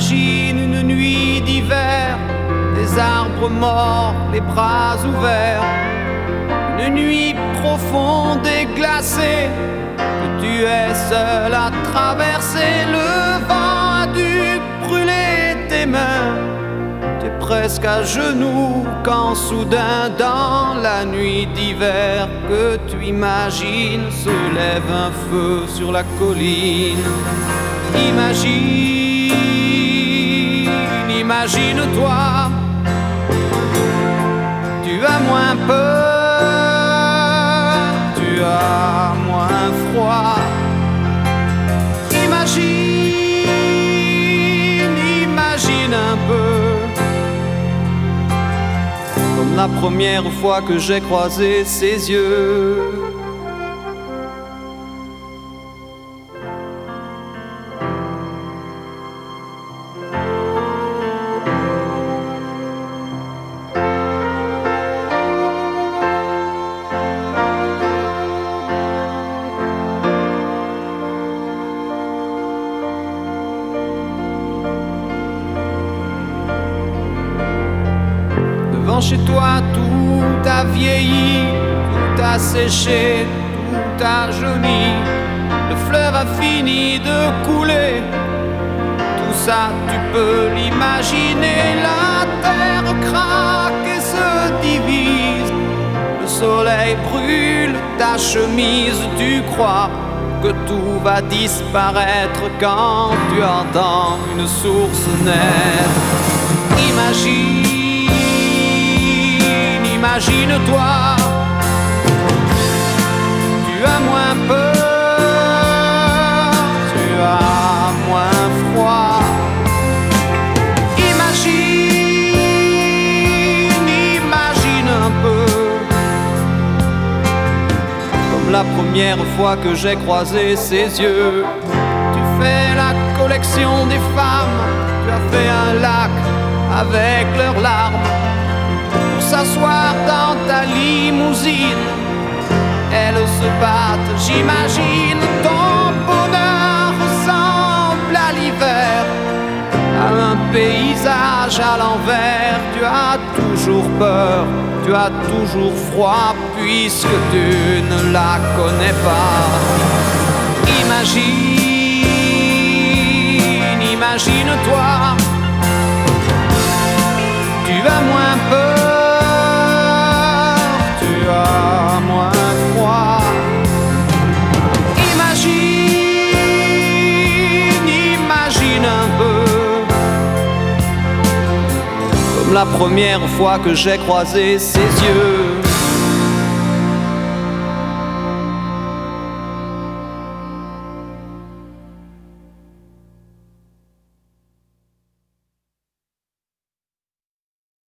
Imagine une nuit d'hiver, des arbres morts, les bras ouverts. Une nuit profonde et glacée, que tu es seul à traverser. Le vent a dû brûler tes mains. T'es presque à genoux quand soudain dans la nuit d'hiver que tu imagines se lève un feu sur la colline. Imagine-toi, tu as moins peur, tu as moins froid. Imagine un peu, comme la première fois que j'ai croisé ses yeux. Chez toi tout a vieilli, tout a séché, tout a jauni. Le fleuve a fini de couler. Tout ça tu peux l'imaginer. La terre craque et se divise. Le soleil brûle ta chemise. Tu crois que tout va disparaître quand tu entends une source naître. Imagine-toi, tu as moins peur, tu as moins froid. Imagine un peu, comme la première fois que j'ai croisé ses yeux. Tu fais la collection des femmes, tu as fait un lac avec leurs larmes. S'asseoir dans ta limousine, elles se battent, j'imagine. Ton bonheur ressemble à l'hiver, à un paysage à l'envers. Tu as toujours peur, tu as toujours froid, puisque tu ne la connais pas. Imagine-toi, tu as moins peur, moins froid. Imagine un peu, comme la première fois que j'ai croisé ses yeux.